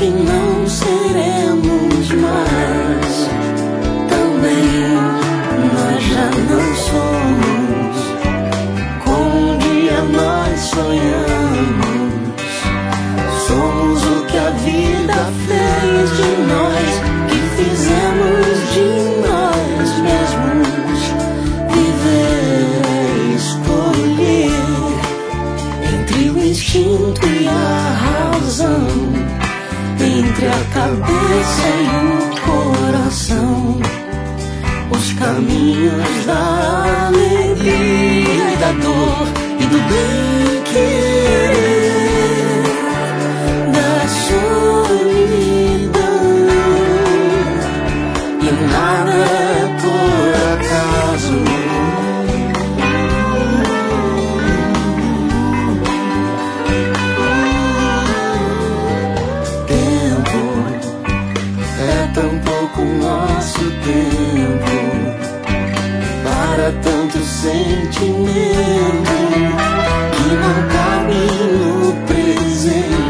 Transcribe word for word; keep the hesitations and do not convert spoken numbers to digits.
que não seremos mais. Também nós já não somos como um dia nós sonhamos. Somos o que a vida fez de nós, que fizemos de nós mesmos. Viver é escolher entre o instinto e a razão, entre a cabeça e o coração, os caminhos da alegria e da dor e do bem querer, da solidão. E nada é por acaso. Tão pouco nosso tempo para tanto sentimento que não cabe no presente.